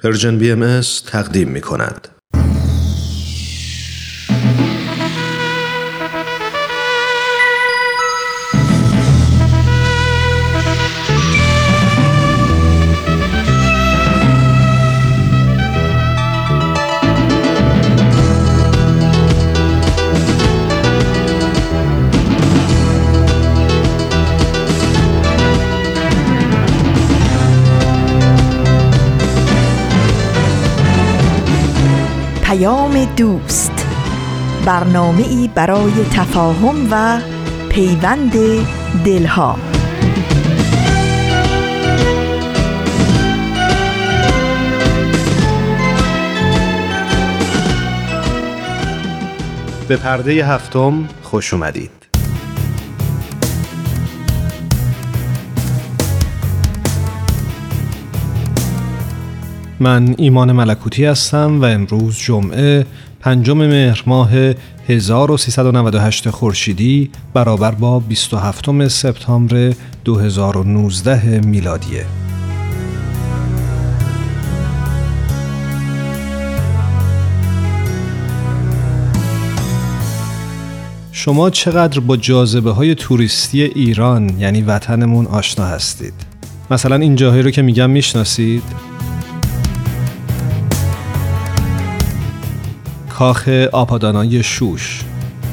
پرژن BMS تقدیم می کند. دوست، برنامه‌ای برای تفاهم و پیوند دلها. به پرده هفتم خوش اومدید. من ایمان ملکوتی هستم و امروز جمعه 5 مهر ماه 1398 خورشیدی برابر با 27 سپتامبر 2019 میلادیه. شما چقدر با جاذبه‌های توریستی ایران یعنی وطنمون آشنا هستید؟ مثلا این جاهایی رو که میگم میشناسید؟ کاخ آپادانای شوش.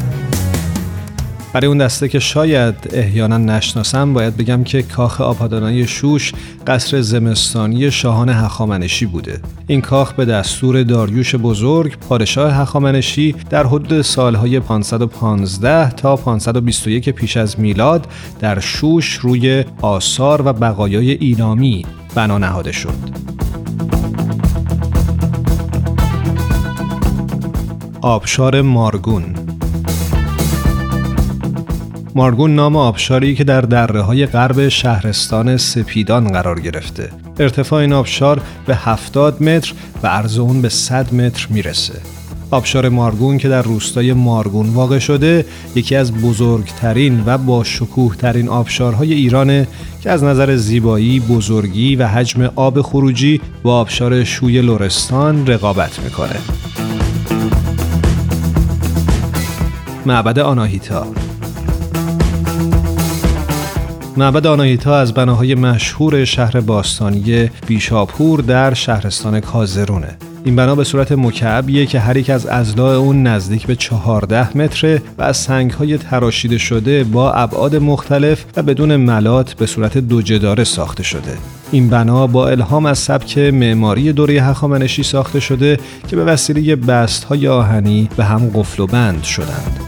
برای اون دسته که شاید احیانا نشناسم باید بگم که کاخ آپادانای شوش قصر زمستانی شاهان هخامنشی بوده. این کاخ به دستور داریوش بزرگ پادشاه هخامنشی در حدود سالهای 515 تا 521 پیش از میلاد در شوش روی آثار و بقایای ایلامی بنا نهاده شد. آبشار مارگون. مارگون نام آبشاری که در دره‌های غرب شهرستان سپیدان قرار گرفته. ارتفاع این آبشار به 70 متر و عرض اون به 100 متر میرسه. آبشار مارگون که در روستای مارگون واقع شده یکی از بزرگترین و با شکوه ترین آبشارهای ایرانه که از نظر زیبایی، بزرگی و حجم آب خروجی با آبشار شوی لرستان رقابت میکنه. معبد آناهیتا. معبد آناهیتا از بناهای مشهور شهر باستانی بیشاپور در شهرستان کازرونه. این بنا به صورت مکعبیه که هر یک از اضلاع اون نزدیک به 14 متره و از سنگ‌های تراشیده شده با ابعاد مختلف و بدون ملات به صورت دو جداره ساخته شده. این بنا با الهام از سبک معماری دوره هخامنشی ساخته شده که به وسیله بست‌های آهنی به هم قفل و بند شدند.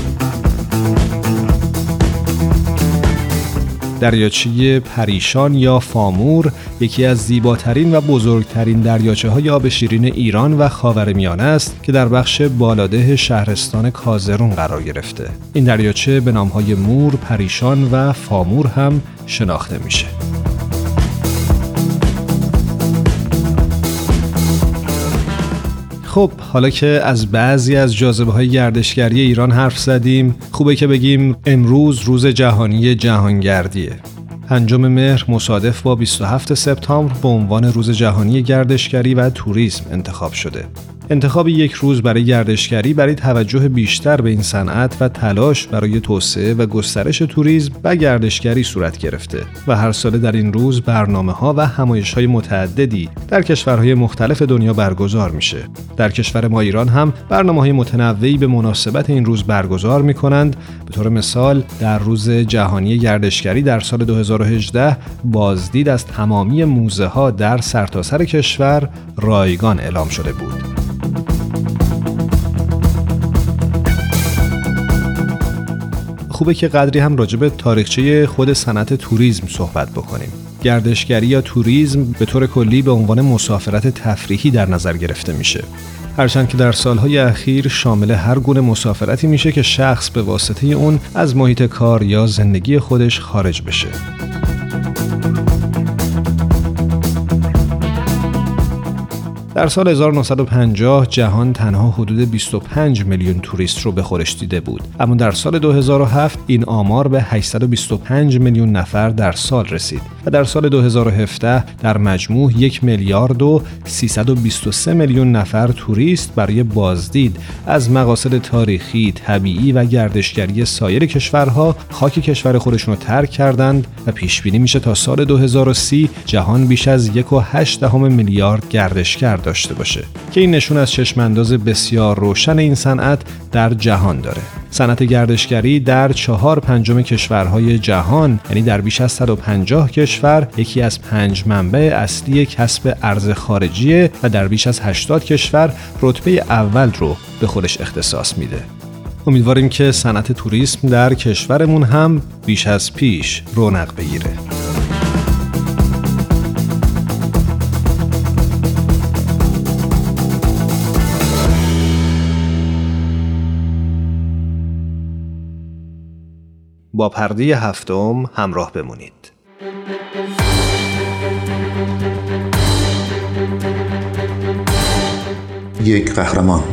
دریاچه پریشان یا فامور یکی از زیباترین و بزرگترین دریاچه‌های آب شیرین ایران و خاورمیانه است که در بخش بالاده شهرستان کازرون قرار گرفته. این دریاچه به نام‌های مور، پریشان و فامور هم شناخته میشه. خب حالا که از بعضی از جاذبه‌های گردشگری ایران حرف زدیم، خوبه که بگیم امروز روز جهانی جهانگردیه. 5 مهر مصادف با 27 سپتامبر به عنوان روز جهانی گردشگری و توریسم انتخاب شده. انتخاب یک روز برای گردشگری برای توجه بیشتر به این صنعت و تلاش برای توسعه و گسترش توریسم و گردشگری صورت گرفته و هر ساله در این روز برنامه‌ها و همایش‌های متعددی در کشورهای مختلف دنیا برگزار میشه. در کشور ما ایران هم برنامه‌های متنوعی به مناسبت این روز برگزار می‌کنند. به طور مثال در روز جهانی گردشگری در سال 2018 بازدید از تمامی موزه‌ها در سرتاسر کشور رایگان اعلام شده بود. خوبه که قدری هم راجع به تاریخچه خود صنعت توریسم صحبت بکنیم. گردشگری یا توریسم به طور کلی به عنوان مسافرت تفریحی در نظر گرفته میشه. هرچند که در سالهای اخیر شامل هر گونه مسافرتی میشه که شخص به واسطه اون از محیط کار یا زندگی خودش خارج بشه. در سال 1950 جهان تنها حدود 25 میلیون توریست رو به خورش دیده بود، اما در سال 2007 این آمار به 825 میلیون نفر در سال رسید و در سال 2017 در مجموع 1 میلیارد و 323 میلیون نفر توریست برای بازدید از مقاصد تاریخی، طبیعی و گردشگری سایر کشورها خاک کشور خودشون رو ترک کردند و پیش بینی میشه تا سال 2030 جهان بیش از 1.8 میلیارد گردشگر داشته باشه که این نشون از چشمانداز بسیار روشن این صنعت در جهان داره. صنعت گردشگری در 4/5 کشورهای جهان، یعنی در بیش از 150 کشور، یکی از 5 منبع اصلی کسب ارز خارجیه و در بیش از 80 کشور رتبه اول رو به خودش اختصاص میده. امیدواریم که صنعت توریسم در کشورمون هم بیش از پیش رونق بگیره. با پرده هفتم همراه بمونید. یک قهرمان.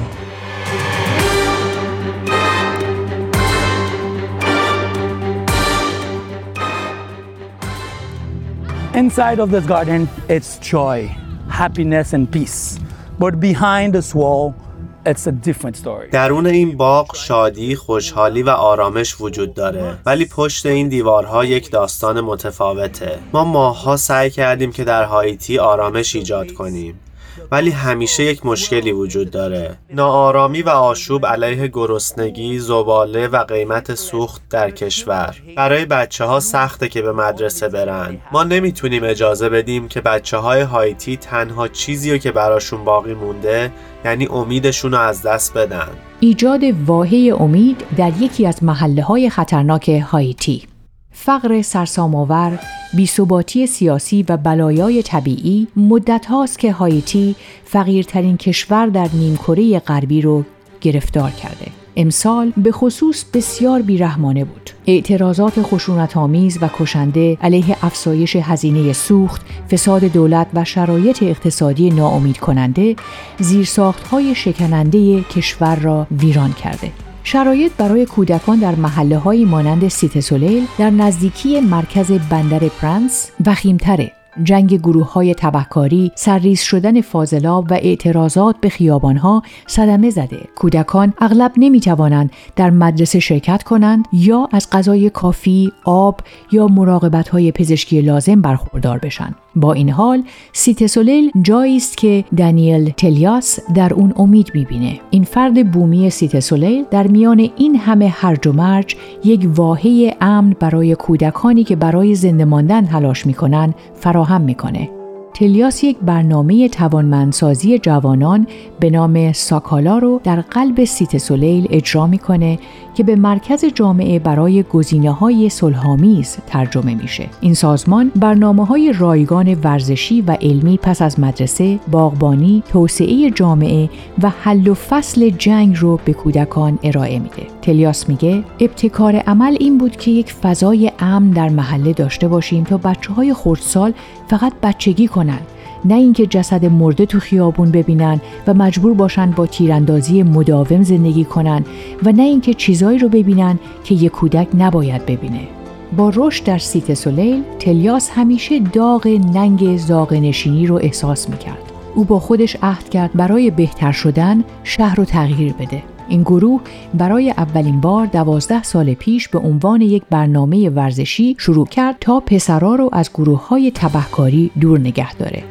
Inside of this garden, it's joy, happiness and peace. But behind this wall, it's a different story. درون این باغ شادی، خوشحالی و آرامش وجود داره، ولی پشت این دیوارها یک داستان متفاوته. ما ماه‌ها سعی کردیم که در هایتی آرامش ایجاد کنیم، ولی همیشه یک مشکلی وجود داره. ناآرامی و آشوب علیه گرسنگی، زباله و قیمت سوخت در کشور. برای بچه‌ها سخته که به مدرسه برن. ما نمیتونیم اجازه بدیم که بچه‌های هایتی تنها چیزی رو که براشون باقی مونده، یعنی امیدشون رو از دست بدن. ایجاد واهه امید در یکی از محله‌های خطرناک هایتی. فقر سرسام‌آور، بی‌ثباتی سیاسی و بلایای طبیعی مدت هاست که هایتی فقیرترین کشور در نیمکره غربی رو گرفتار کرده. امسال به خصوص بسیار بیرحمانه بود. اعتراضات خشونت‌آمیز و کشنده علیه افزایش هزینه سوخت، فساد دولت و شرایط اقتصادی ناامید کننده زیرساخت‌های شکننده کشور را ویران کرده. شرایط برای کودکان در محله‌هایی مانند سیت سولیل در نزدیکی مرکز بندر پرنس وخیم‌تره. جنگ گروه‌های تبهکاری، سرریز شدن فاضلاب و اعتراضات به خیابان‌ها صدمه زده. کودکان اغلب نمی‌توانند در مدرسه شرکت کنند یا از غذای کافی، آب یا مراقبت‌های پزشکی لازم برخوردار بشن. با این حال سیت سولیل جایی است که دانیل تلیاس در اون امید می‌بینه. این فرد بومی سیت سولیل در میان این همه هرج و مرج یک واحه امن برای کودکانی که برای زنده ماندن تلاش می‌کنن فراهم می‌کنه. تلیاس یک برنامه توانمندسازی جوانان به نام ساکالا رو در قلب سیت سولیل اجرا میکنه که به مرکز جامعه برای گزینه‌های صلح‌آمیز ترجمه میشه. این سازمان برنامه‌های رایگان ورزشی و علمی پس از مدرسه، باغبانی، توسعه جامعه و حل و فصل جنگ رو به کودکان ارائه میده. تلیاس میگه ابتکار عمل این بود که یک فضای امن در محله داشته باشیم تا بچه‌های خردسال فقط بچگی کنن، نه اینکه جسد مرده تو خیابون ببینن و مجبور باشن با تیراندازی مداوم زندگی کنن و نه اینکه چیزایی رو ببینن که یک کودک نباید ببینه. با رشد در سیت سولیل، تلیاس همیشه داغ ننگ زاغه‌نشینی رو احساس میکرد. او با خودش عهد کرد برای بهتر شدن شهر رو تغییر بده. این گروه برای اولین بار 12 سال پیش به عنوان یک برنامه ورزشی شروع کرد تا پسرا رو از گروه‌های تبهکاری دور نگه داره.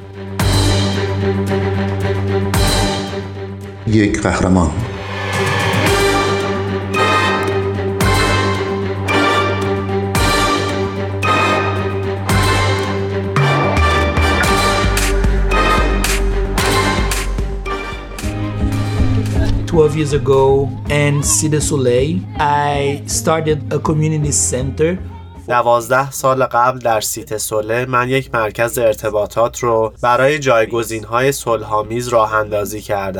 یک قهرمان. Years ago in Cité Soleil, I started a community center. 12 سال قبل در سیت سوله من یک مرکز ارتباطات رو برای جایگزین‌های صلح‌آمیز راه اندازی کردم.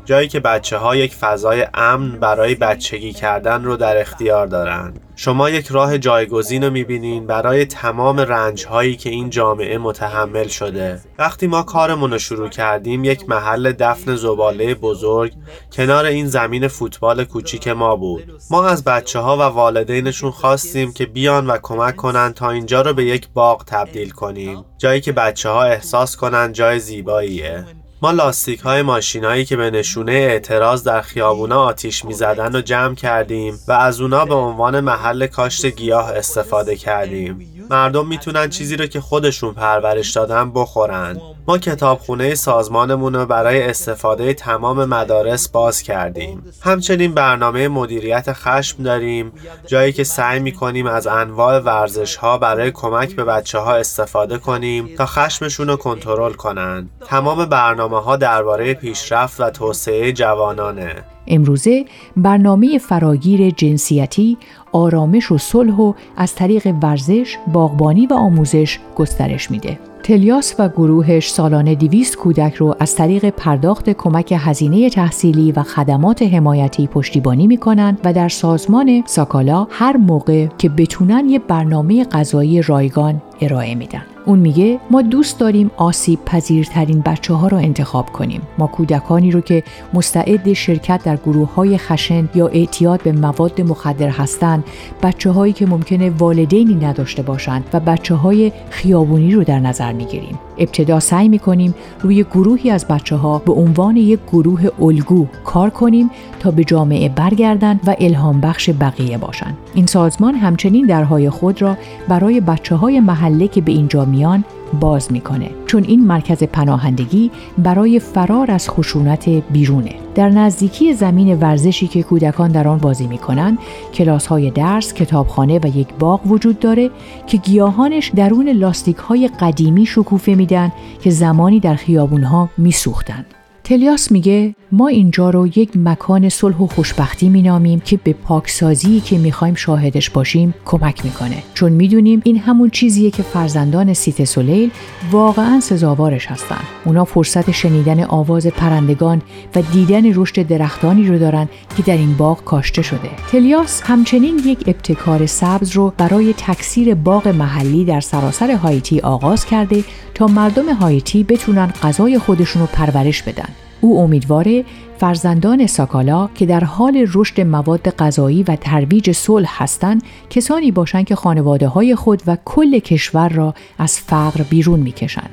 جایی که بچه‌ها یک فضای امن برای بچگی کردن رو در اختیار دارن. شما یک راه جایگزین رو می‌بینین برای تمام رنج‌هایی که این جامعه متحمل شده. وقتی ما کارمون رو شروع کردیم، یک محل دفن زباله بزرگ کنار این زمین فوتبال کوچیک ما بود. ما از بچه‌ها و والدینشون خواستیم که بیان و کمک کنن تا اینجا رو به یک باغ تبدیل کنیم، جایی که بچه‌ها احساس کنن جای زیباییه. ما لاستیک‌های ماشینایی که به نشونه اعتراض در خیابونا آتیش می‌زدن رو جمع کردیم و از اونا به عنوان محل کاشت گیاه استفاده کردیم. مردم میتونن چیزی رو که خودشون پرورش دادن بخورن. ما کتابخونه سازمانمون رو برای استفاده تمام مدارس باز کردیم. همچنین برنامه مدیریت خشم داریم، جایی که سعی می‌کنیم از انواع ورزش‌ها برای کمک به بچه‌ها استفاده کنیم تا خشمشون رو کنترل کنن. تمام برنامه‌ها درباره پیشرفت و توسعه جوانانه. امروزه برنامه فراگیر جنسیتی، آرامش و صلح و از طریق ورزش، باغبانی و آموزش گسترش میده. تلیاس و گروهش سالانه 200 کودک رو از طریق پرداخت کمک هزینه تحصیلی و خدمات حمایتی پشتیبانی میکنن و در سازمان ساکالا هر موقع که بتونن یه برنامه غذایی رایگان ارائه میدن. اون میگه ما دوست داریم آسیب پذیرترین بچه‌ها رو انتخاب کنیم. ما کودکانی رو که مستعد شرکت در گروه‌های خشن یا اعتیاد به مواد مخدر هستن، بچه‌هایی که ممکنه والدینی نداشته باشن و بچه‌های خیابونی رو در نظر میگیریم. ابتدا سعی میکنیم روی گروهی از بچه‌ها به عنوان یک گروه الگو کار کنیم تا به جامعه برگردن و الهام بخش بقیه باشن. این سازمان همچنین درهای خود را برای بچه‌های محله که به اینجا میان باز میکنه، چون این مرکز پناهندگی برای فرار از خشونت بیرونه. در نزدیکی زمین ورزشی که کودکان در آن بازی میکنن، کلاس‌های درس، کتابخانه و یک باغ وجود داره که گیاهانش درون لاستیک‌های قدیمی شکوفه میدن که زمانی در خیابون‌ها میسوختن. تلیاس میگه ما اینجا رو یک مکان صلح و خوشبختی مینامیم که به پاکسازی که میخوایم شاهدش باشیم کمک میکنه، چون میدونیم این همون چیزیه که فرزندان سیت سولیل واقعا سزاوارش هستن. اونا فرصت شنیدن آواز پرندگان و دیدن رشد درختانی رو دارن که در این باغ کاشته شده. تلیاس همچنین یک ابتکار سبز رو برای تکثیر باغ محلی در سراسر هایتی آغاز کرده تا مردم هایتی بتونن غذای خودشون رو پرورش بدن. او امیدواره فرزندان ساکالا که در حال رشد مواد غذایی و ترویج صلح هستند، کسانی باشند که خانواده‌های خود و کل کشور را از فقر بیرون می‌کشند.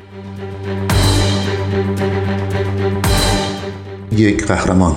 یک قهرمان.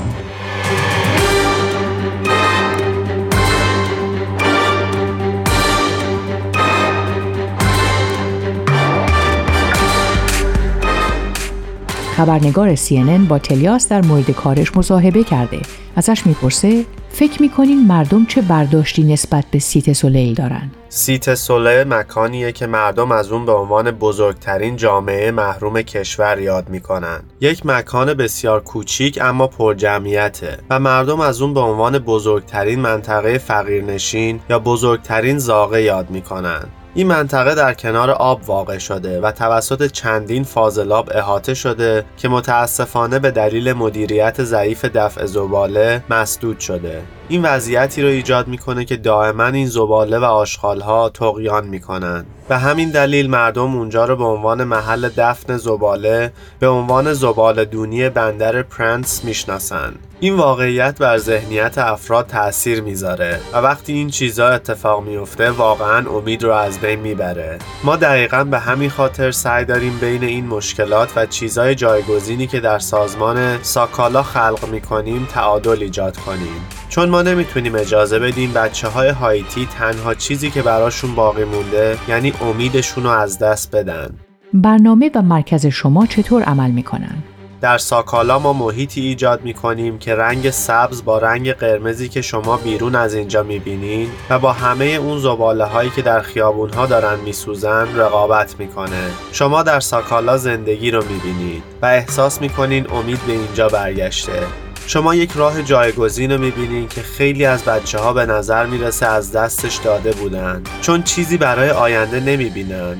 خبرنگار CNN با تلیاس در مورد کارش مصاحبه کرده. ازش میپرسه فکر میکنین مردم چه برداشتی نسبت به سیت سولیل دارن؟ سیت سولیل مکانیه که مردم از اون به عنوان بزرگترین جامعه محروم کشور یاد میکنن. یک مکان بسیار کوچیک اما پر جمعیته و مردم از اون به عنوان بزرگترین منطقه فقیرنشین یا بزرگترین زاغه یاد میکنن. این منطقه در کنار آب واقع شده و توسط چندین فاضلاب احاطه شده که متاسفانه به دلیل مدیریت ضعیف دفع زباله مسدود شده. این وضعیتی رو ایجاد میکنه که دائما این زباله و آشغالها طغیان میکنن. به همین دلیل مردم اونجا رو به عنوان محل دفن زباله، به عنوان زباله‌دونی بندر پرنس میشناسن. این واقعیت بر ذهنیت افراد تأثیر میذاره و وقتی این چیزا اتفاق میفته واقعا امید رو از بین میبره. ما دقیقاً به همین خاطر سعی داریم بین این مشکلات و چیزای جایگزینی که در سازمان ساکالا خلق میکنیم تعادل ایجاد کنیم. چون ما نمیتونیم اجازه بدیم بچه‌های هایتی تنها چیزی که براشون باقی مونده یعنی امیدشون رو از دست بدن. برنامه و مرکز شما چطور عمل میکنن؟ در ساکالا ما محیطی ایجاد میکنیم که رنگ سبز با رنگ قرمزی که شما بیرون از اینجا میبینین و با همه اون زباله هایی که در خیابون ها دارن میسوزن رقابت میکنه. شما در ساکالا زندگی رو میبینید و احساس میکنین امید به اینجا برگشته. شما یک راه جایگزین رو میبینین که خیلی از بچه‌ها به نظر میرسه از دستش داده بودن، چون چیزی برای آینده نمیبینن.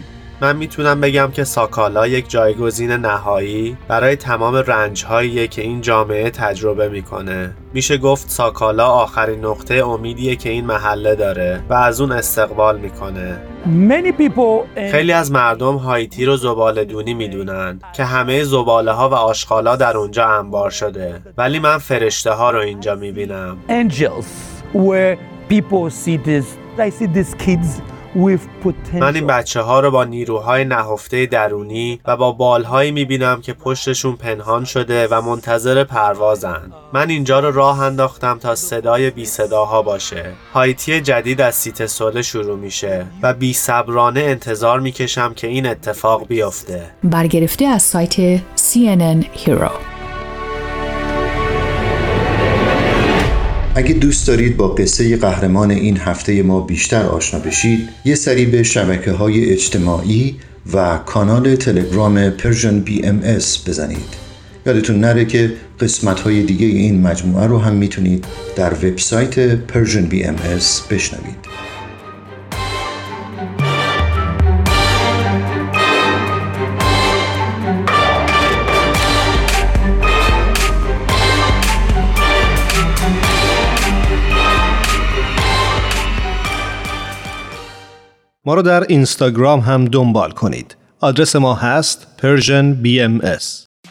من میتونم بگم که ساکالا یک جایگزین نهایی برای تمام رنج‌هایی که این جامعه تجربه میکنه. میشه گفت ساکالا آخرین نقطه امیدیه که این محله داره و از اون استقبال میکنه. خیلی از مردم هایتی رو زباله‌دونی میدونن که همه زباله ها و آشغالا در اونجا انبار شده، ولی من فرشته ها رو اینجا میبینم. Angels, where people see this, I see these kids with potential. من این بچه ها رو با نیروهای نهفته درونی و با بالهایی میبینم که پشتشون پنهان شده و منتظر پروازن. من اینجا رو راه انداختم تا صدای بی صداها باشه. هایتی جدید از سیت سوله شروع میشه و بی صبرانه انتظار میکشم که این اتفاق بیفته. برگرفته از سایت CNN Hero. اگه دوست دارید با قصه قهرمان این هفته ما بیشتر آشنا بشید، یه سری به شبکه‌های اجتماعی و کانال تلگرام پرژن BMS بزنید. یادتون نره که قسمت‌های دیگه این مجموعه رو هم میتونید در وبسایت پرژن BMS بشنوید. ما رو در اینستاگرام هم دنبال کنید. آدرس ما هست Persian BMS.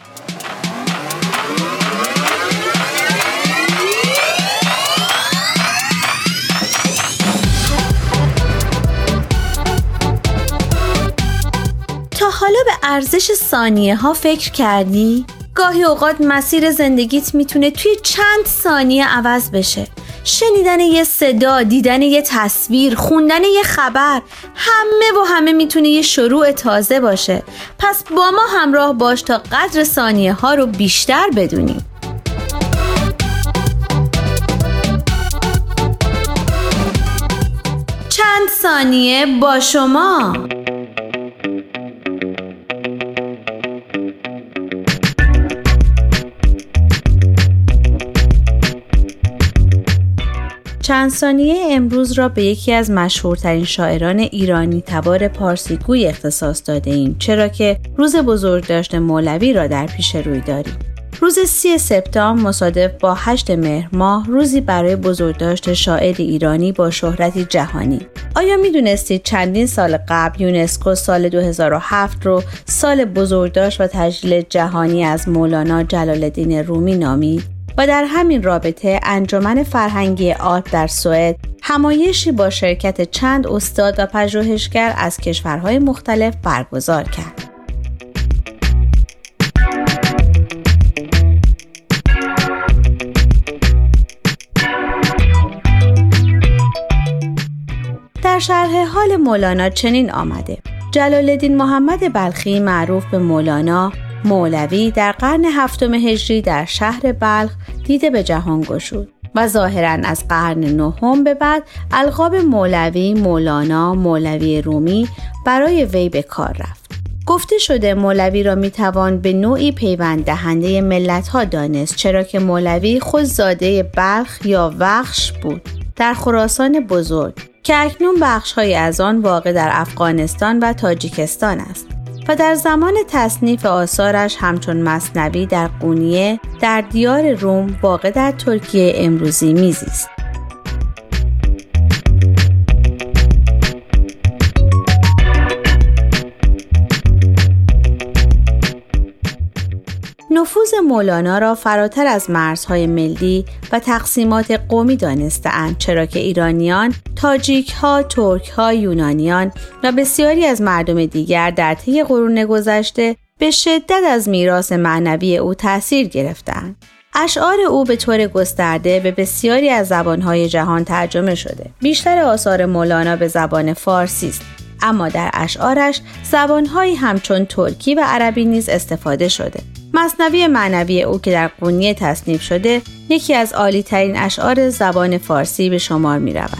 تا حالا به ارزش ثانیه ها فکر کردی؟ گاهی اوقات مسیر زندگیت میتونه توی چند ثانیه عوض بشه. شنیدن یه صدا، دیدن یه تصویر، خوندن یه خبر، همه میتونه یه شروع تازه باشه. پس با ما همراه باش تا قدر ثانیه ها رو بیشتر بدونیم. چند ثانیه با شما. چند ثانیه امروز را به یکی از مشهورترین شاعران ایرانی تبار پارسیگوی اختصاص داده ایم، چرا که روز بزرگداشت مولوی را در پیش روی داریم. روز 30 سپتامبر مصادف با 8 مهر ماه، روزی برای بزرگداشت شاعر ایرانی با شهرتی جهانی. آیا میدونستید چندین سال قبل یونسکو سال 2007 رو سال بزرگداشت و تجلیل جهانی از مولانا جلال‌الدین رومی نامید؟ و در همین رابطه انجمن فرهنگی آلپ در سوئد همایشی با شرکت چند استاد و پژوهشگر از کشورهای مختلف برگزار کرد. در شرح حال مولانا چنین آمده: جلال‌الدین محمد بلخی معروف به مولانا مولوی در قرن 7 هجری در شهر بلخ دیده به جهان گشود و ظاهراً از قرن 9 به بعد القاب مولوی، مولانا، مولوی رومی برای وی به کار رفت. گفته شده مولوی را میتوان به نوعی پیوند دهنده ملت‌ها دانست، چرا که مولوی خود زاده بلخ یا وخش بود در خراسان بزرگ که اکنون بخش‌های از آن واقع در افغانستان و تاجیکستان است و در زمان تصنیف آثارش همچون مثنوی در قونیه در دیار روم واقع در ترکیه امروزی میزیست. نفوذ مولانا را فراتر از مرزهای ملی و تقسیمات قومی دانسته‌اند، چرا که ایرانیان، تاجیک‌ها، ترک‌ها، یونانیان و بسیاری از مردم دیگر در طی قرون گذشته به شدت از میراث معنوی او تأثیر گرفتند. اشعار او به طور گسترده به بسیاری از زبان‌های جهان ترجمه شده. بیشتر آثار مولانا به زبان فارسی است، اما در اشعارش زبان‌هایی همچون ترکی و عربی نیز استفاده شده. مثنوی معنوی او که در قونیه تصنیف شده، یکی از عالی‌ترین اشعار زبان فارسی به شمار می‌رود.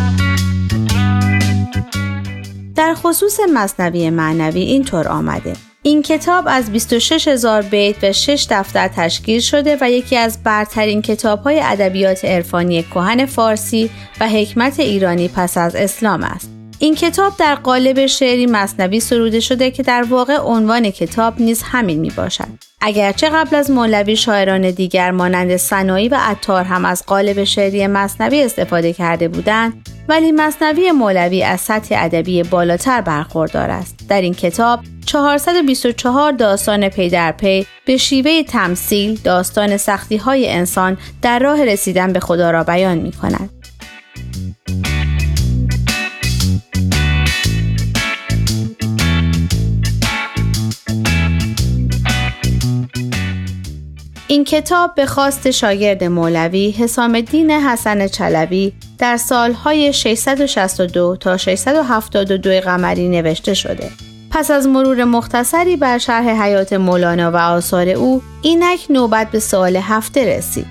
در خصوص مثنوی معنوی اینطور آمده: این کتاب از 26,000 بیت و 6 دفتر تشکیل شده و یکی از برترین کتاب‌های ادبیات عرفانی کهن فارسی و حکمت ایرانی پس از اسلام است. این کتاب در قالب شعری مثنوی سروده شده که در واقع عنوان کتاب نیز همین میباشد. اگرچه قبل از مولوی شاعران دیگر مانند سنایی و عطار هم از قالب شعری مثنوی استفاده کرده بودند، ولی مثنوی مولوی از سطح ادبی بالاتر برخوردار است. در این کتاب 424 داستان پی در پی به شیوه تمثیل داستان سختی‌های انسان در راه رسیدن به خدا را بیان می‌کند. این کتاب به خواست شاگرد مولوی حسام الدین حسن چلوی در سالهای 662 تا 672 قمری نوشته شده. پس از مرور مختصری بر شرح حیات مولانا و آثار او، اینک نوبت به سوال هفته رسید.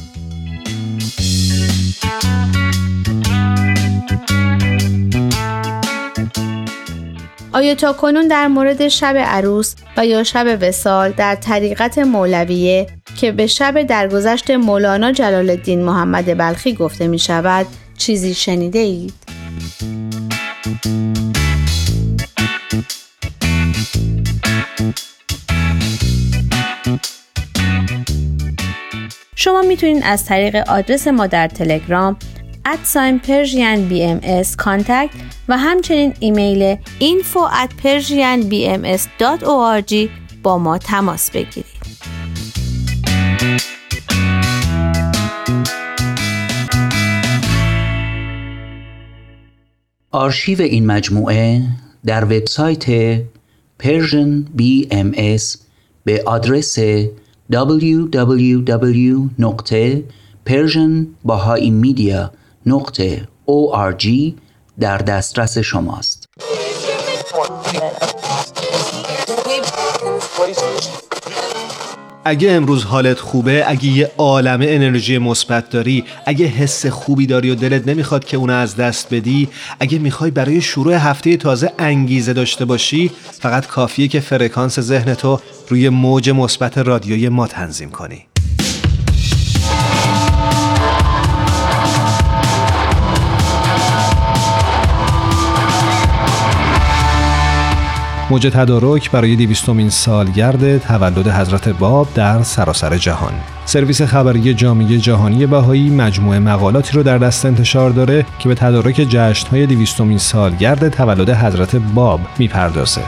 آیا تا کنون در مورد شب عروس و یا شب وصال در طریقت مولویه که به شب درگذشت مولانا جلال الدین محمد بلخی گفته می شود چیزی شنیده اید؟ شما میتونید از طریق آدرس ما در تلگرام @persianbms کانتکت و همچنین ایمیل info@persianbms.org با ما تماس بگیرید. آرشیو این مجموعه در وبسایت Persian BMS به آدرس www.persianbahaimedia.org در دسترس شماست. اگه امروز حالت خوبه، اگه یه عالمه انرژی مثبت داری، اگه حس خوبی داری و دلت نمیخواد که اونو از دست بدی، اگه میخوای برای شروع هفته تازه انگیزه داشته باشی، فقط کافیه که فرکانس ذهنتو روی موج مثبت رادیوی ما تنظیم کنی. موج تدارک برای 200مین سالگرد تولد حضرت باب در سراسر جهان. سرویس خبری جامعه جهانی بهایی مجموعه مقالاتی رو در دست انتشار داره که به تدارک جشن‌های 200مین سالگرد تولد حضرت باب میپردازه.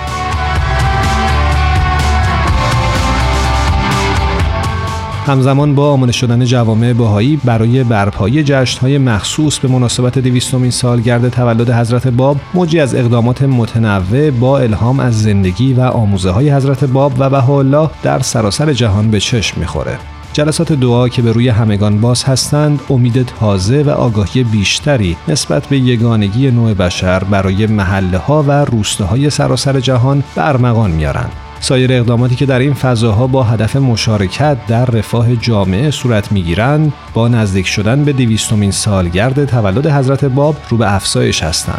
همزمان با آماده شدن جوامع بهایی برای برپایی جشن‌های مخصوص به مناسبت 200مین سالگرد تولد حضرت باب، موجی از اقدامات متنوع با الهام از زندگی و آموزه‌های حضرت باب و بهاءالله در سراسر جهان به چشم می‌خوره. جلسات دعا که به روی همگان باز هستند، امید تازه و آگاهی بیشتری نسبت به یگانگی نوع بشر برای محله‌ها و روستاهای سراسر جهان به ارمغان میارن. سایر اقداماتی که در این فضاها با هدف مشارکت در رفاه جامعه صورت میگیرند، با نزدیک شدن به 200مین سالگرد تولد حضرت باب رو به افزایش هستند.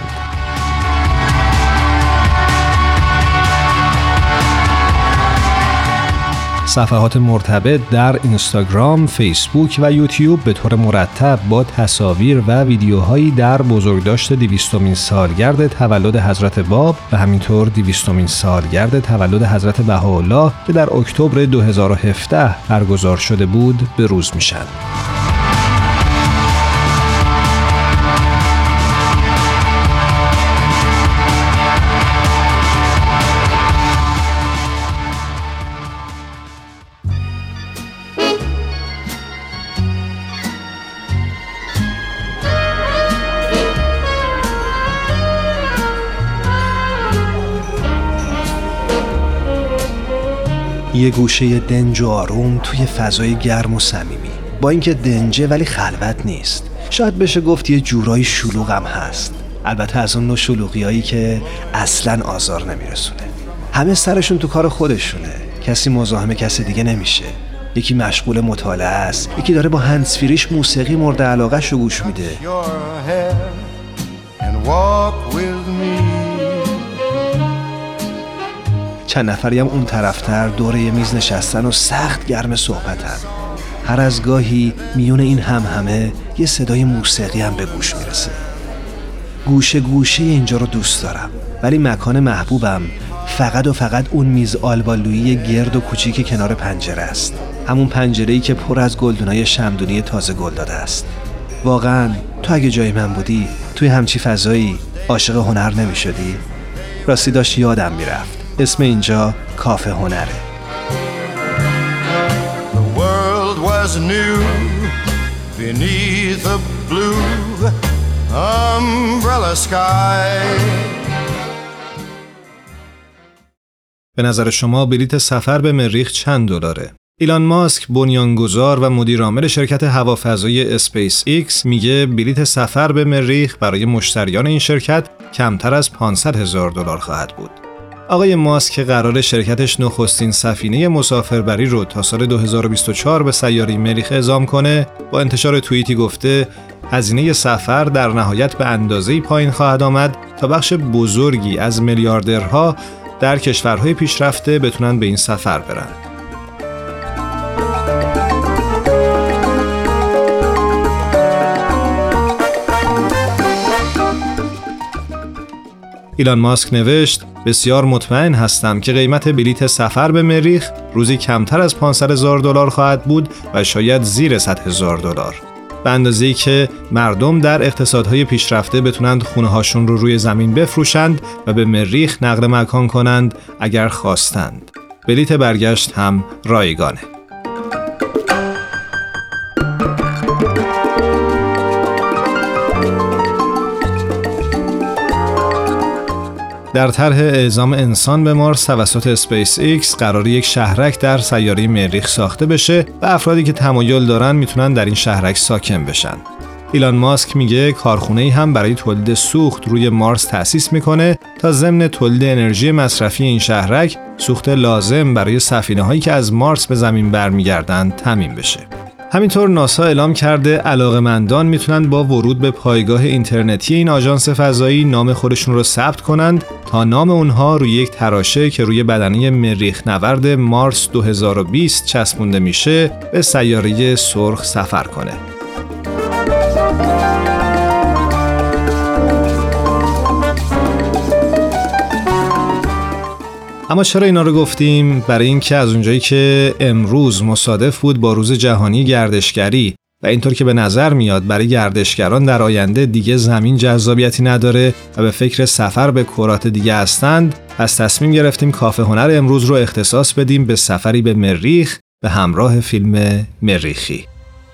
صفحات مرتبط در اینستاگرام، فیسبوک و یوتیوب به طور مرتب با تصاویر و ویدیوهایی در بزرگداشت 200مین سالگرد تولد حضرت باب و همینطور 200مین سالگرد تولد حضرت بهاءالله که در اکتبر 2017 برگزار شده بود به روز میشن. یه گوشه دنج و آروم توی فضای گرم و صمیمی، با اینکه دنجه ولی خلوت نیست. شاید بشه گفت یه جورایی شلوغ هم هست، البته از اون نوع شلوغیایی که اصلاً آزار نمیرسونه. همه سرشون تو کار خودشونه، کسی مزاحم کسی دیگه نمیشه. یکی مشغول مطالعه است، یکی داره با هندزفریش موسیقی مورد علاقه‌ش رو گوش میده. چند نفری هم اون طرفتر دوره یه میز نشستن و سخت گرم صحبتن. هر از گاهی میون این همهمه یه صدای موسیقی هم به گوش میرسه. گوشه گوشه اینجا رو دوست دارم، ولی مکان محبوبم فقط اون میز آلبالویی گرد و کوچیک کنار پنجره است. همون پنجره‌ای که پر از گلدونای شمعدونی تازه گل داده است. واقعاً تو اگه جای من بودی توی همچی فضایی عاشق هنر نمی شدی؟ راستی داشت یادم میرفت اسم اینجا کافه هنره. The world was new beneath a blue umbrella sky. به نظر شما بلیت سفر به مریخ چند دلاره؟ ایلان ماسک بنیانگذار و مدیرعامل شرکت هوافضایی اسپیس ایکس میگه بلیت سفر به مریخ برای مشتریان این شرکت کمتر از $500,000 خواهد بود. آقای ماسک قرار شرکتش نخستین سفینه مسافربری رو تا سال 2024 به سیاره مریخ اعزام کنه، با انتشار توییتی گفته هزینه سفر در نهایت به اندازه‌ای پایین خواهد آمد تا بخش بزرگی از میلیاردرها در کشورهای پیشرفته بتونن به این سفر برن. ایلان ماسک نوشت بسیار مطمئن هستم که قیمت بلیت سفر به مریخ روزی کمتر از $500,000 خواهد بود و شاید زیر $100,000. به اندازه‌ای که مردم در اقتصادهای پیشرفته بتونند خونه‌هاشون رو روی زمین بفروشند و به مریخ نقل مکان کنند اگر خواستند. بلیت برگشت هم رایگانه. در طرح اعزام انسان به مارس توسط اسپیس ایکس قرار یک شهرک در سیاره مریخ ساخته بشه و افرادی که تمایل دارن میتونن در این شهرک ساکن بشن. ایلان ماسک میگه کارخونه‌ای هم برای تولید سوخت روی مارس تأسیس میکنه تا ضمن تولید انرژی مصرفی این شهرک سوخت لازم برای سفینه‌هایی که از مارس به زمین برمیگردند تامین بشه. همینطور ناسا اعلام کرده علاقه‌مندان میتونن با ورود به پایگاه اینترنتی این آژانس فضایی نام خودشون رو ثبت کنند تا نام اونها روی یک تراشه که روی بدنه مریخ نورد مارس 2020 چسبونده میشه به سیاره سرخ سفر کنه. اما چرا اینا رو گفتیم؟ برای اینکه از اونجایی که امروز مصادف بود با روز جهانی گردشگری و اینطور که به نظر میاد برای گردشگران در آینده دیگه زمین جذابیتی نداره و به فکر سفر به کرات دیگه هستند، پس تصمیم گرفتیم کافه هنر امروز رو اختصاص بدیم به سفری به مریخ به همراه فیلم مریخی.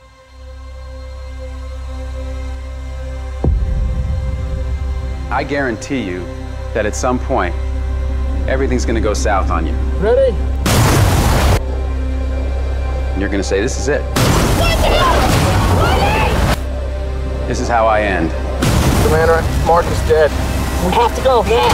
I guarantee you that at some point everything's going to go south on you. Ready? And you're going to say, this is it. This is how I end. Commander, Mark is dead. We have to go now.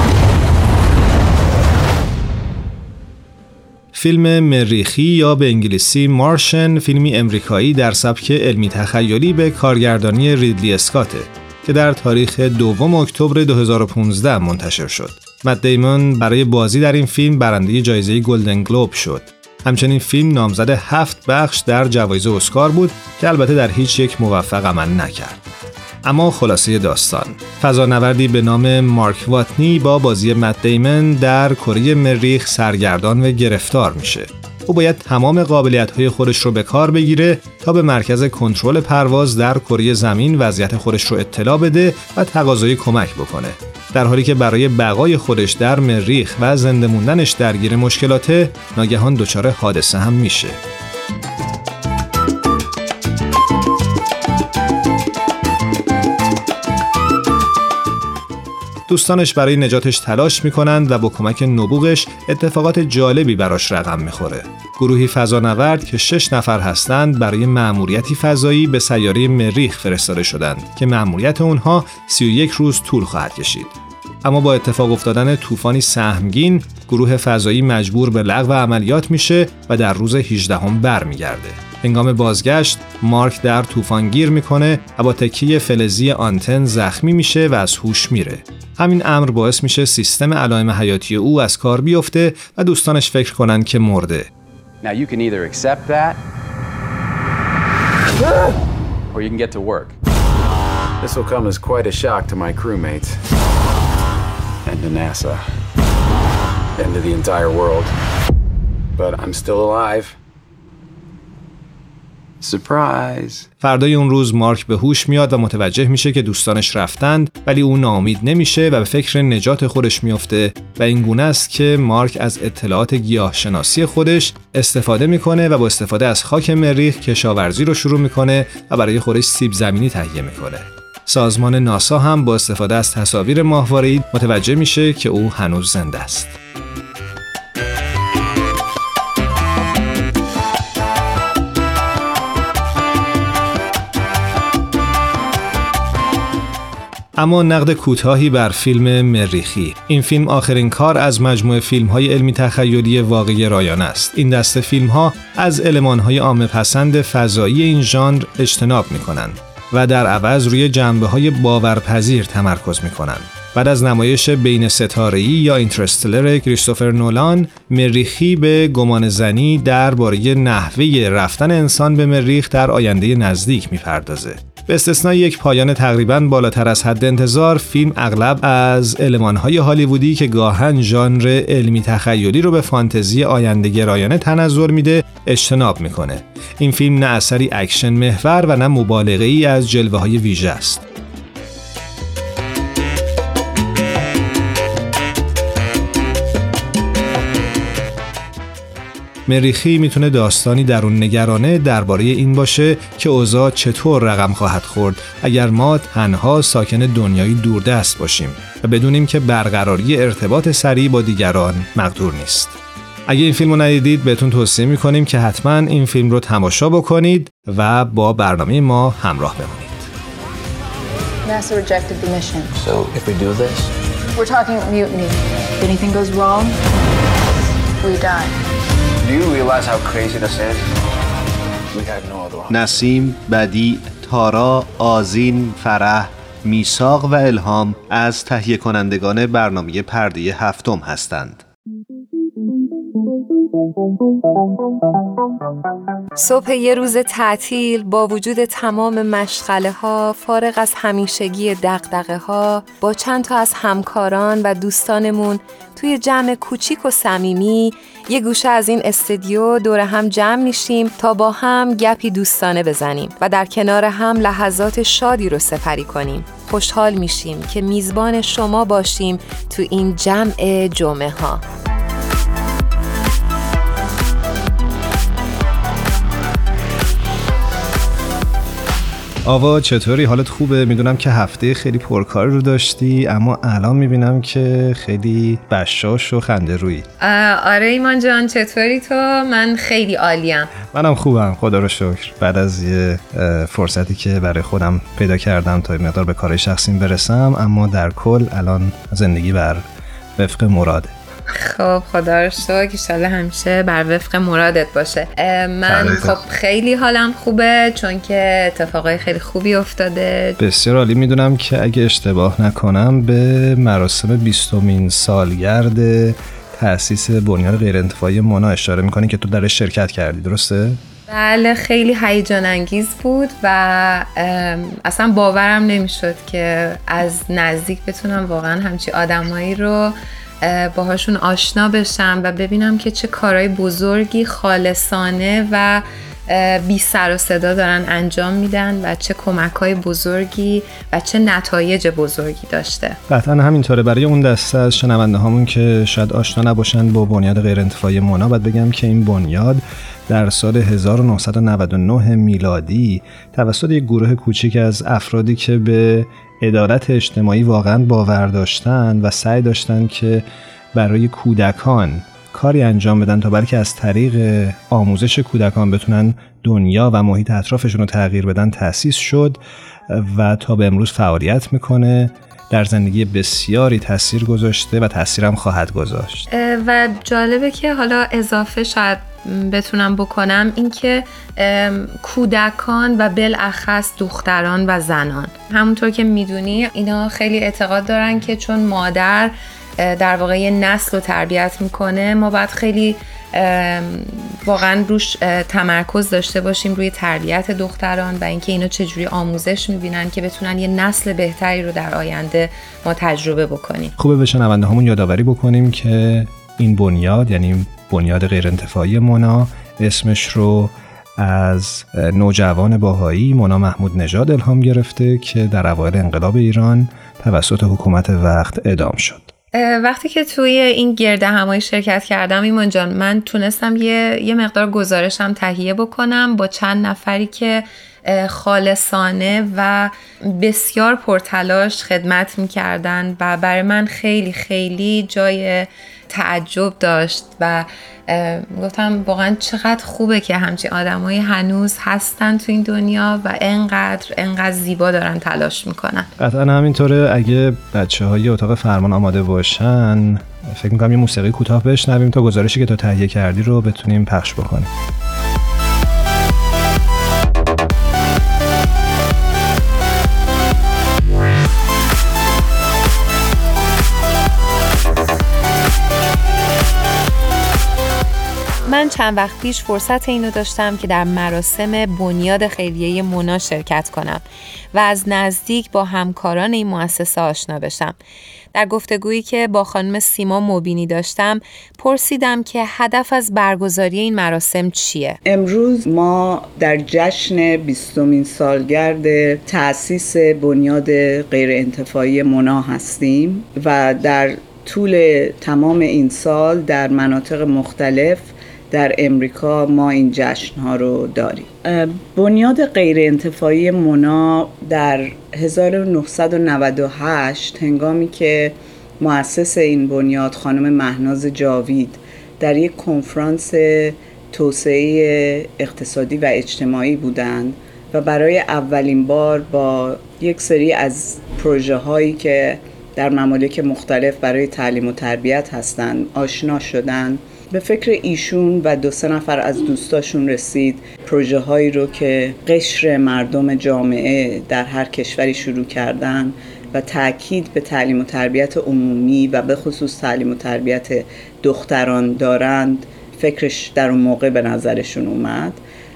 فیلم مریخی یا به انگلیسی مارشن، فیلمی امریکایی در سبک علمی تخیلی به کارگردانی ریدلی اسکاته که در تاریخ 2 اکتبر 2015 منتشر شد. مت دیمون برای بازی در این فیلم برنده جایزه گلدن گلوب شد. همچنین فیلم نامزد 7 بخش در جوایز اسکار بود که البته در هیچ یک موفق عمل نکرد. اما خلاصه داستان، فضانوردی به نام مارک واتنی با بازی مت دیمون در کره مریخ سرگردان و گرفتار میشه. او باید تمام قابلیت‌های خودش رو به کار بگیره تا به مرکز کنترل پرواز در کره زمین وضعیت خودش رو اطلاع بده و تقاضای کمک بکنه. در حالی که برای بقای خودش در مریخ و زنده موندنش درگیر مشکلاته، ناگهان دچار حادثه هم میشه. دوستانش برای نجاتش تلاش میکنند و با کمک نبوغش اتفاقات جالبی براش رقم میخوره. گروهی فضانورد که 6 نفر هستند برای مأموریتی فضایی به سیاره مریخ فرستاده شدند که مأموریت اونها 31 روز طول خواهد کشید. اما با اتفاق افتادن طوفانی سهمگین، گروه فضایی مجبور به لغو عملیات میشه و در روز 18 برمیگرده. هنگام بازگشت مارک در طوفان گیر میکنه و با تکیه فلزی آنتن زخمی میشه و از هوش میره. همین امر باعث میشه سیستم علائم حیاتی او از کار بیفته و دوستانش فکر کنن که مرده. Now you can either accept that or you can get to work. This will come as quite a shock to my crewmates and to NASA and to the entire world. But I'm still alive. Surprise. فردای اون روز مارک به هوش میاد و متوجه میشه که دوستانش رفتند، ولی اون ناامید نمیشه و به فکر نجات خودش میفته و این گونه است که مارک از اطلاعات گیاهشناسی خودش استفاده میکنه و با استفاده از خاک مریخ کشاورزی رو شروع میکنه و برای خودش سیب زمینی تهیه میکنه. سازمان ناسا هم با استفاده از تصاویر ماهواره‌ای متوجه میشه که او هنوز زنده است. اما نقد کوتاهی بر فیلم مریخی. این فیلم آخرین کار از مجموعه فیلم‌های علمی تخیلی واقعی رایانه است. این دسته فیلم‌ها از المان‌های عامه‌پسند فضایی این ژانر اجتناب می‌کنند و در عوض روی جنبه‌های باورپذیر تمرکز می‌کنند. بعد از نمایش بین ستاره‌ای یا اینترستلر کریستوفر نولان، مریخی به گمانه‌زنی درباره نحوه رفتن انسان به مریخ در آینده نزدیک می‌پردازه. به استثنای یک پایان تقریباً بالاتر از حد انتظار، فیلم اغلب از المان‌های هالیوودی که گاهن ژانر علمی تخیلی رو به فانتزی آینده گرایانه تنزل میده اجتناب میکنه. این فیلم نه اثری اکشن محور و نه مبالغه‌ای از جلوه‌های ویژه است. مریخی میتونه داستانی درون نگرانه درباره این باشه که اوضاع چطور رقم خواهد خورد اگر ما تنها ساکن دنیای دوردست باشیم و بدونیم که برقراری ارتباط سریع با دیگران مقدور نیست. اگه این فیلم رو ندیدید بهتون توصیه میکنیم که حتما این فیلم رو تماشا بکنید و با برنامه ما همراه بمونید. NASA rejected the mission. So if we do this, we're talking mutiny. If anything goes wrong, we die. Do you realize how crazy this is? We have no other option. نسیم، بدیع، تارا، آذین، فرح، میثاق و الهام از تهیه کنندگان برنامه پرده هفتم هستند. صبح یه روز تعطیل با وجود تمام مشغله ها، فارغ از همیشگی دغدغه ها، با چند تا از همکاران و دوستانمون توی جمع کوچیک و صمیمی یه گوشه از این استودیو دور هم جمع میشیم تا با هم گپی دوستانه بزنیم و در کنار هم لحظات شادی رو سپری کنیم. خوشحال میشیم که میزبان شما باشیم تو این جمع جمعه ها. آوا چطوری؟ حالت خوبه؟ میدونم که هفته خیلی پرکار رو داشتی، اما الان میبینم که خیلی بشاش و خنده رویی. آره ایمان جان، چطوری تو؟ من خیلی عالیم. منم خوبم خدا رو شکر. بعد از یه فرصتی که برای خودم پیدا کردم تا مقدار به کارهای شخصیم برسم، اما در کل الان زندگی بر وفق مراده. خب خدا رو شکر، ان شاءالله همیشه بر وفق مرادت باشه. من خب خیلی حالم خوبه چون که اتفاقای خیلی خوبی افتاده. بسیار عالی. میدونم که اگه اشتباه نکنم به مراسم 20مین سالگرد تأسیس بنیاد غیرانتفاعی مونا اشاره میکنی که تو درش شرکت کردی، درسته؟ بله، خیلی هیجان انگیز بود و اصلا باورم نمیشد که از نزدیک بتونم واقعا همچی آدمایی رو باهاشون آشنا بشم و ببینم که چه کارهای بزرگی خالصانه و بی سر و صدا دارن انجام میدن و چه کمک‌های بزرگی و چه نتایج بزرگی داشته. قطعا همینطوره. برای اون دسته از شنونده هامون که شاید آشنا نباشن با بنیاد غیرانتفاعی مونا، باید بگم که این بنیاد در سال 1999 میلادی توسط یک گروه کوچیک از افرادی که به عدالت اجتماعی واقعا باور داشتن و سعی داشتن که برای کودکان کاری انجام بدن تا بلکه از طریق آموزش کودکان بتونن دنیا و محیط اطرافشون رو تغییر بدن تأسیس شد و تا به امروز فعالیت میکنه در زندگی بسیاری تاثیر گذاشته و تاثیرم خواهد گذاشت. و جالبه که حالا اضافه شاید بتونم بکنم اینکه کودکان و بالاخص دختران و زنان، همونطور که میدونی اینا خیلی اعتقاد دارن که چون مادر در واقع یه نسل رو تربیت میکنه، ما باید خیلی واقعا روش تمرکز داشته باشیم روی تربیت دختران و اینکه اینا چجوری آموزش میبینن که بتونن یه نسل بهتری رو در آینده ما تجربه بکنیم. خوبه به شنونده هامون یادآوری بکنیم که این بنیاد، یعنی بنیاد غیرانتفاعی مونا، اسمش رو از نوجوان باهایی مونا محمود نژاد الهام گرفته که در اوایل انقلاب ایران توسط حکومت وقت اعدام شد. وقتی که توی این گرده همایی شرکت کردم ایمان جان، من تونستم یه مقدار گزارشم تهیه بکنم با چند نفری که خالصانه و بسیار پرتلاش خدمت می‌کردن و برای من خیلی خیلی جای تعجب داشت و گفتم واقعا چقدر خوبه که همچین آدمایی هنوز هستن تو این دنیا و انقدر زیبا دارن تلاش میکنن. قطعا همینطوره. اگه بچه‌های اتاق فرمان آماده باشن فکر می‌کنم یه موسیقی کوتاه بشنویم تا گزارشی که تو تهیه کردی رو بتونیم پخش بکنیم. من چند وقت پیش فرصت اینو داشتم که در مراسم بنیاد خیریه مونا شرکت کنم و از نزدیک با همکاران این مؤسسه آشنا بشم. در گفتگویی که با خانم سیما مبینی داشتم پرسیدم که هدف از برگزاری این مراسم چیه؟ امروز ما در جشن 20مین سالگرد تأسیس بنیاد غیرانتفاعی مونا هستیم و در طول تمام این سال در مناطق مختلف در امریکا ما این جشن‌ها رو داریم. بنیاد غیرانتفاعی مونا در 1998 هنگامی که مؤسس این بنیاد خانم مهناز جاوید در یک کنفرانس توسعه اقتصادی و اجتماعی بودند و برای اولین بار با یک سری از پروژه هایی که در ممالک مختلف برای تعلیم و تربیت هستند آشنا شدند، به فکر ایشون و 2-3 نفر از دوستاشون رسید پروژه هایی رو که قشر مردم جامعه در هر کشوری شروع کردن و تأکید به تعلیم و تربیت عمومی و به خصوص تعلیم و تربیت دختران دارند، فکرش در اون موقع به نظرشون اومد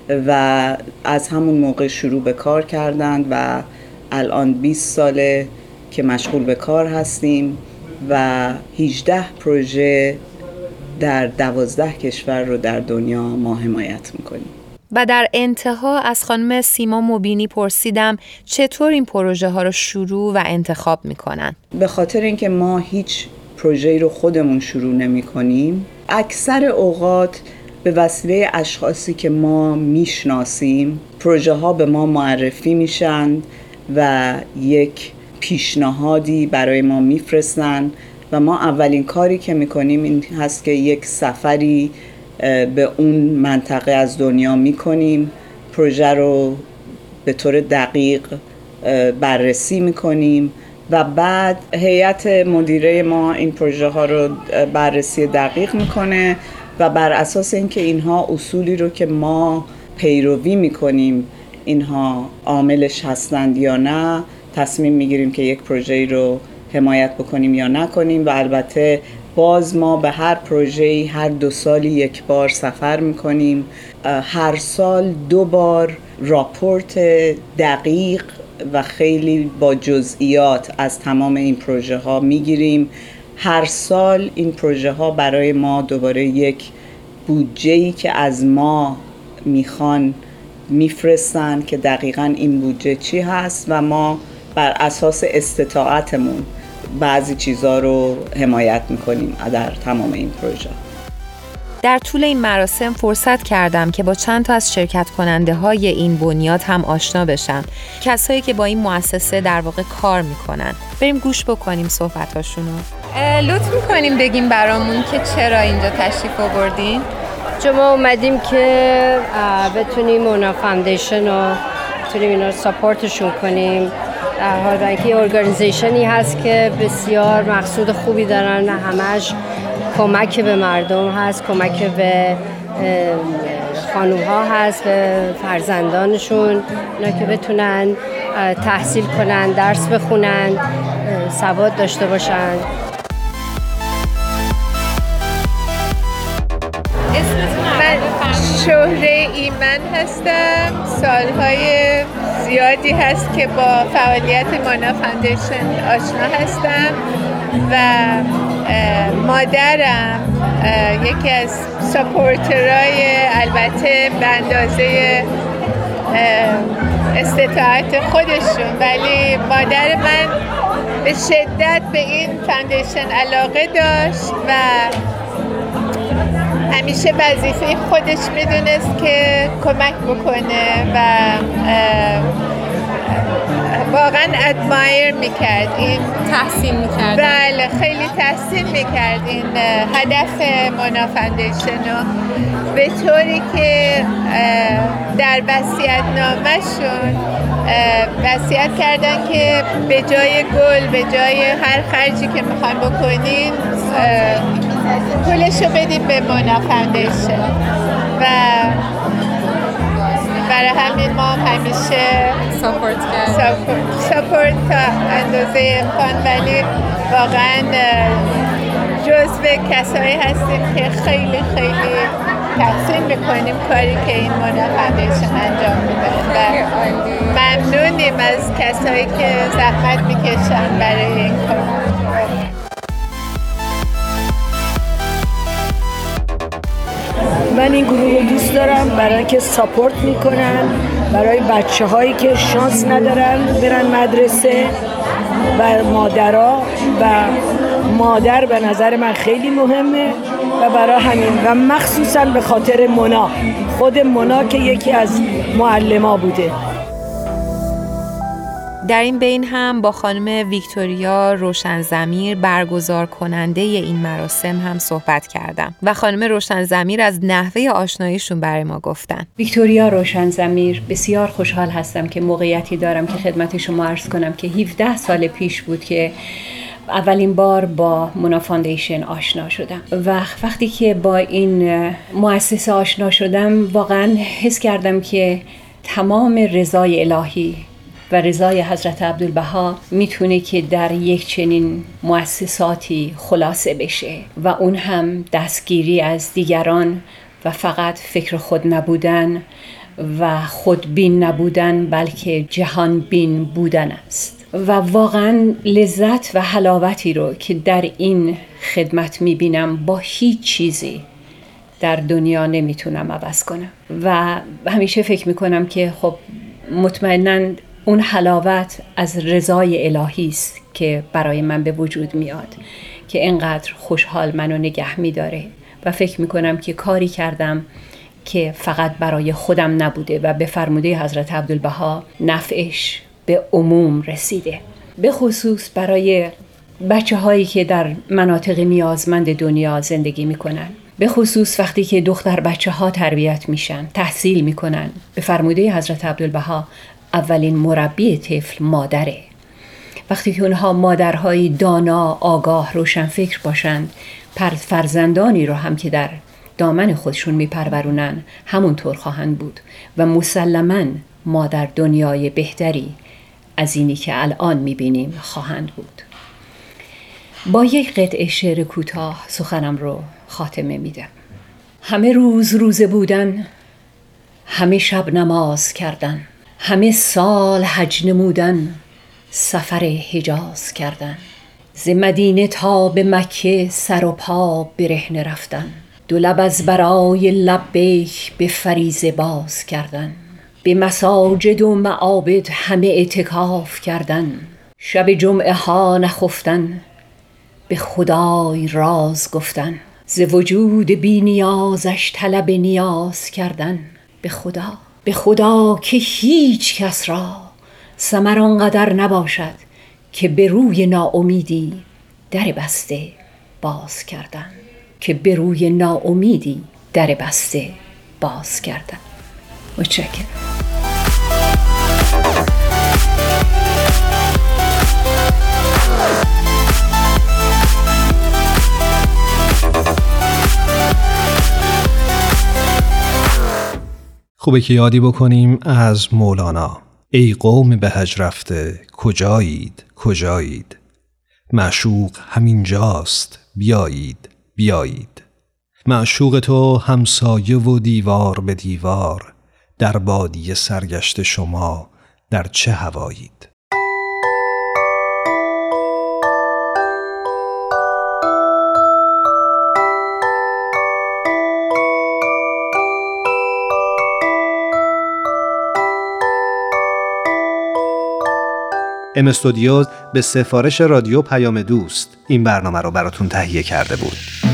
و از همون موقع شروع به کار کردند و الان 20 ساله که مشغول به کار هستیم و 18 پروژه در 12 کشور رو در دنیا ما حمایت میکنیم. و در انتها از خانم سیما مبینی پرسیدم چطور این پروژه ها رو شروع و انتخاب میکنن؟ به خاطر اینکه ما هیچ پروژه‌ای رو خودمون شروع نمی‌کنیم، اکثر اوقات به وسیله اشخاصی که ما میشناسیم پروژه ها به ما معرفی میشن و یک پیشنهادی برای ما میفرستن و ما اولین کاری که میکنیم این هست که یک سفری به اون منطقه از دنیا میکنیم، پروژه رو به طور دقیق بررسی میکنیم و بعد هیئت مدیره ما این پروژه ها رو بررسی دقیق میکنه و بر اساس اینکه اینها اصولی رو که ما پیروی میکنیم اینها عاملش هستند یا نه، تصمیم میگیریم که یک پروژه‌ای رو حمایت بکنیم یا نکنیم. و البته باز ما به هر پروژه‌ای هر 2 سالی یک بار سفر میکنیم، هر سال 2 بار راپورت دقیق و خیلی با جزئیات از تمام این پروژه ها میگیریم. هر سال این پروژه ها برای ما دوباره یک بودجه‌ای که از ما میخوان میفرستن که دقیقاً این بودجه چی هست و ما بر اساس استطاعتمون بعضی چیزا رو حمایت میکنیم در تمام این پروژه. در طول این مراسم فرصت کردم که با چند تا از شرکت کننده های این بنیاد هم آشنا بشم، کسایی که با این مؤسسه در واقع کار میکنن. بریم گوش بکنیم صحبتاشونو. لطف میکنیم بگیم برامون که چرا اینجا تشریف آوردین؟ ما اومدیم که بتونیم مونا فاندیشن رو بتونیم اینا رو ساپورتشون کنیم در حال اینکه ارگانیزیشنی هست که بسیار مقصود خوبی دارن، همش کمک به مردم هست، کمک به خانوم ها هست، به فرزندانشون، اونا که بتونن تحصیل کنن، درس بخونن، سواد داشته باشن. من شهره ایمن هستم. سالهای زیادی هست که با فعالیت مانا فاندیشن آشنا هستم و مادرم یکی از ساپورترهای، البته به اندازه استطاعت خودشون، ولی مادر من به شدت به این فاندیشن علاقه داشت و همیشه وظیفه خودش میدونست که کمک بکنه و واقعا ادمایر میکرد این تحسین میکرد. بله خیلی تحسین میکرد این هدف مانا فاندیشن رو، به طوری که در وصیت‌نامه‌شون وصیت کردن که به جای گل، به جای هر خرجی که میخواین بکنین پولشو بدیم به مانا فاندیشن و برای همین ما همیشه ساپورت تا اندازه امکان، ولی واقعا جزو کسایی هستیم که خیلی خیلی تحسین میکنیم کاری که این مانا فاندیشن انجام میده و ممنونیم از کسایی که زحمت میکشن برای این کار. من این گروه رو دوست دارم برای که ساپورت میکنن برای بچه هایی که شانس ندارن برن مدرسه و مادرها، و مادر به نظر من خیلی مهمه و برای همین و مخصوصا به خاطر مونا، خود مونا که یکی از معلما بوده. در این بین هم با خانم ویکتوریا روشنضمیر برگزار کننده این مراسم هم صحبت کردم و خانم روشنضمیر از نحوه آشناییشون برای ما گفتن. ویکتوریا روشنضمیر، بسیار خوشحال هستم که موقعیتی دارم که خدمت شما عرض کنم که 17 سال پیش بود که اولین بار با مونا فاندیشن آشنا شدم و وقتی که با این مؤسسه آشنا شدم واقعا حس کردم که تمام رضای الهی و رضای حضرت عبدالبها میتونه که در یک چنین مؤسساتی خلاصه بشه و اون هم دستگیری از دیگران و فقط فکر خود نبودن و خودبین نبودن، بلکه جهان بین بودن است. و واقعا لذت و حلاوتی رو که در این خدمت میبینم با هیچ چیزی در دنیا نمیتونم عوض کنم و همیشه فکر میکنم که خب مطمئناً اون حلاوت از رضای الهی است که برای من به وجود میاد که اینقدر خوشحال منو نگه میداره و فکر میکنم که کاری کردم که فقط برای خودم نبوده و به فرموده حضرت عبدالبها نفعش به عموم رسیده، به خصوص برای بچه هایی که در مناطق نیازمند دنیا زندگی میکنن، به خصوص وقتی که دختر بچه ها تربیت میشن، تحصیل میکنن. به فرموده حضرت عبدالبها اولین مربی طفل مادره. وقتی که اونها مادرهای دانا، آگاه، روشنفکر باشند، فرزندانی رو هم که در دامن خودشون میپرورونن همونطور خواهند بود و مسلماً ما در دنیای بهتری از اینی که الان میبینیم خواهند بود. با یک قطعه شعر کوتاه سخنم رو خاتمه میدم. همه روز روزه بودن، همه شب نماز کردن، همه سال حج نمودن، سفر حجاز کردن، ز مدینه تا به مکه سر و پا برهنه رفتن، دو لب از برای لبیک به فریضه باز کردن، به مساجد و معابد همه اعتکاف کردن، شب جمعه ها نخفتن، به خدای راز گفتن، ز وجود بی نیازش طلب نیاز کردن، به خدا که هیچ کس را ثمر آنقدر نباشد که به روی ناامیدی در بسته باز کردن، متشکرم. خوبه که یادی بکنیم از مولانا. ای قوم به حج رفته کجایید کجایید، معشوق همین جاست بیایید بیایید. معشوق تو همسایه و دیوار به دیوار، در بادیه سرگشته شما در چه هوایید. ام استودیوز به سفارش رادیو پیام دوست این برنامه رو براتون تهیه کرده بود.